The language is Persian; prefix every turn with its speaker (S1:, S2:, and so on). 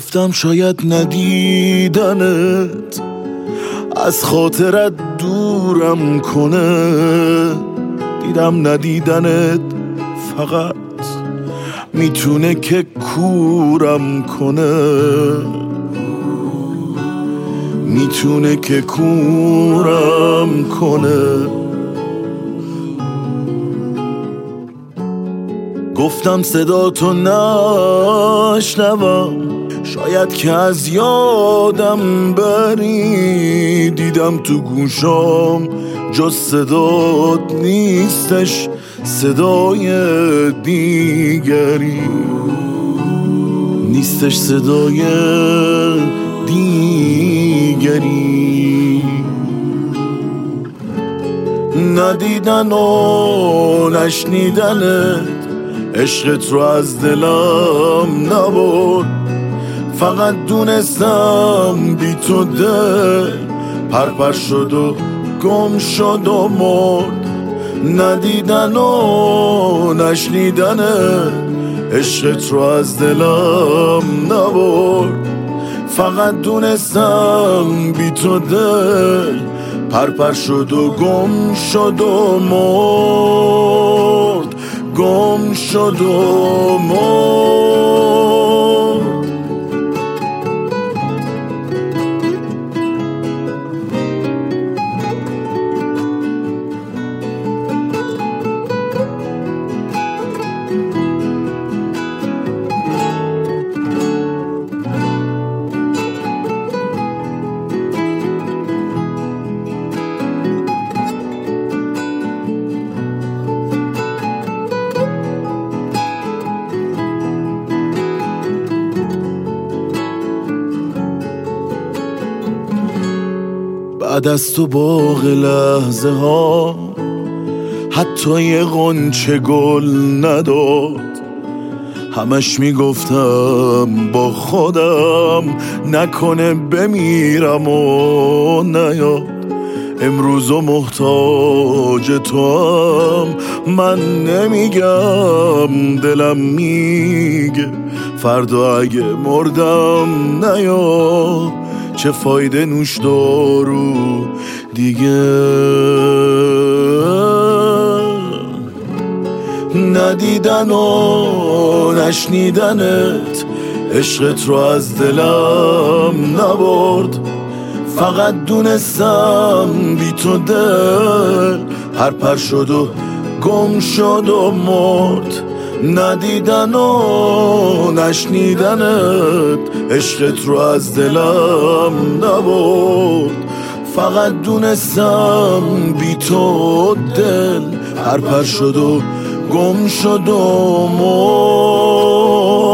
S1: گفتم شاید ندیدنت از خاطرت دورم کنه، دیدم ندیدنت فقط میتونه که کورم کنه، میتونه که کورم کنه. گفتم صدا تو نشنوم، شاید که از یادم بری، دیدم تو گوشام جز صدات نیستش صدای دیگری، نیستش صدای دیگری. ندیدن و نشنیدنت عشقت رو از دلم نبرد، فقط دونستم بی تو دل پرپر شد و گم شد و مرد. ندیدن و نشنیدنت عشقت رو از دلم نبرد، فقط دونستم بی تو دل پرپر شد و گم شد و مرد، گم شد و مرد. بعد از تو باغ لحظه ها حتی یه غنچه گل نداد، همش میگفتم با خودم نکنه بمیرم و نیاد. امروز و محتاج تو هم من نمیگم، دلم میگه فردا اگه مردم نیاد، چه فایده نوش دارو دیگه. ندیدن و نشنیدنت عشقت رو از دلم نبرد، فقط دونستم بی تو دل پرپر شد و گم شد و مرد. ندیدن و نشنیدنت عشقت رو از دلم نبرد، فقط دونستم بی تو دل پرپر شد و گم شد و مرد.